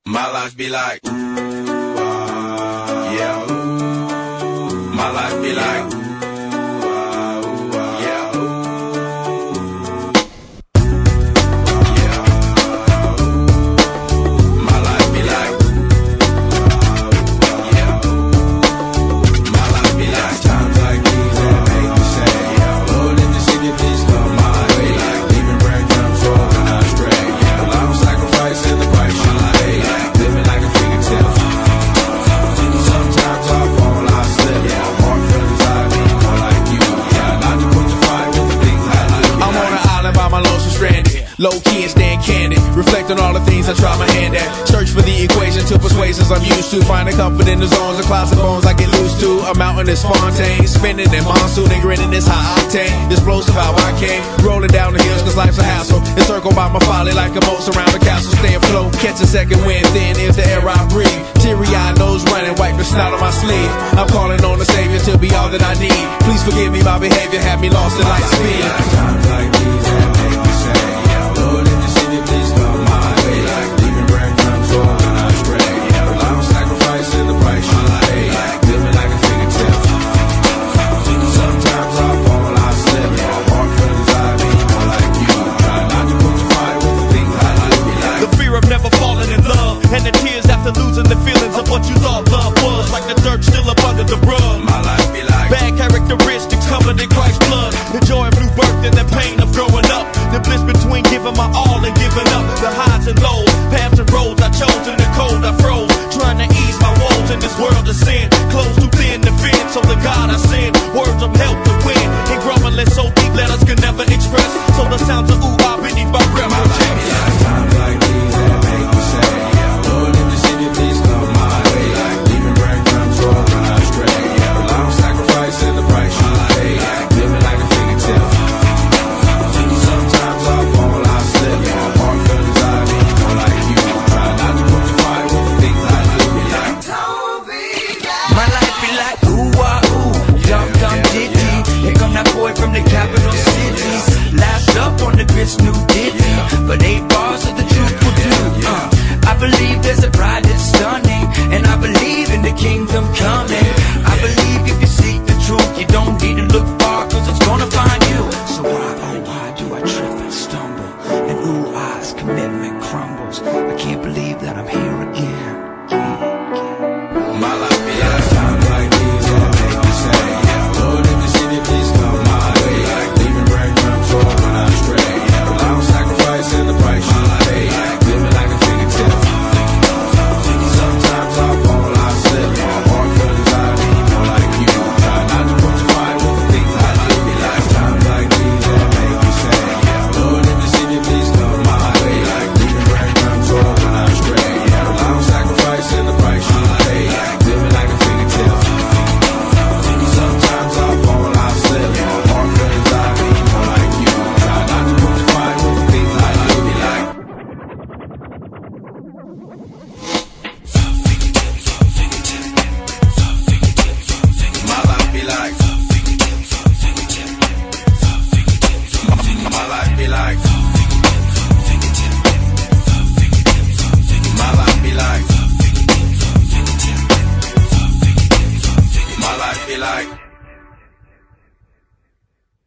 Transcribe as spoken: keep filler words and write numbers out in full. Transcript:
My life be like, ooh, ah, yeah, ooh. My life be like, ooh, ah, ooh, ah, yeah, ooh. Yeah, ooh. My life be like, ooh, ah, yeah, ooh. My life be like times like these that make me say, yeah, Lord, in the city, please come my way. Like leaving breadcrumbs rolling out straight. Yeah, I'm sacrificing the price you pay. Like living like a fingertip. Sometimes I fall, I slip. Yeah, more feelings I need, more like you. Yeah, not to put the fight with the things I do. I'm on an island by my lonesome stranded, low key and staying candid, reflect on all the things I try my hand at. Search for the equation to persuasions I'm used to, finding comfort in the zones of closet bones I get loose to. A mountain is Fontaine, spinning in monsoon and grinning is high octane. Explosive how I came, rolling down the hills cause life's a hassle. Encircled by my folly like a moat around the castle. Stay afloat, catch a second wind, thin is the air I breathe. Teary-eyed nose running, wipe the snout on my sleeve. I'm calling on the Savior to be all that I need. Please forgive me, my behavior had me lost in light speed. Times like these that make me say, yeah, Lord, in the city, please come my way. Like leaving breadcrumbs rolling out straight. Yeah, I'm sacrificing the price you pay. Like living like a fingertip. Sometimes I fall, I slip. Yeah, more feelings I need, more like you. Try not to put the fight with the things I like. Like the fear of never falling in love, and the tears after losing the feelings of what you thought love was. Like the dirt still up under the rug.